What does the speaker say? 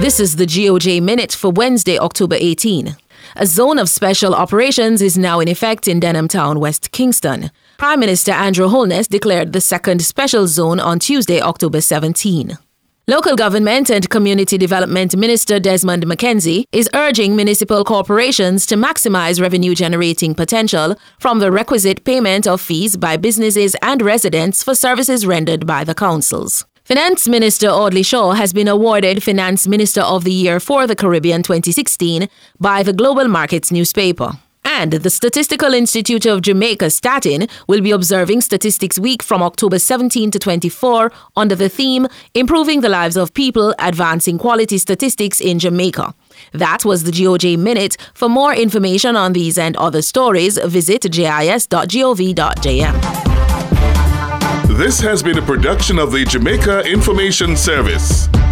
This is the GOJ Minute for Wednesday, October 18. A zone of special operations is now in effect in Denham Town, West Kingston. Prime Minister Andrew Holness declared the second special zone on Tuesday, October 17. Local Government and Community Development Minister Desmond McKenzie is urging municipal corporations to maximize revenue-generating potential from the requisite payment of fees by businesses and residents for services rendered by the councils. Finance Minister Audley Shaw has been awarded Finance Minister of the Year for the Caribbean 2016 by the Global Markets newspaper. And the Statistical Institute of Jamaica, Statin, will be observing Statistics Week from October 17 to 24 under the theme, Improving the Lives of People, Advancing Quality Statistics in Jamaica. That was the GOJ Minute. For more information on these and other stories, visit jis.gov.jm. This has been a production of the Jamaica Information Service.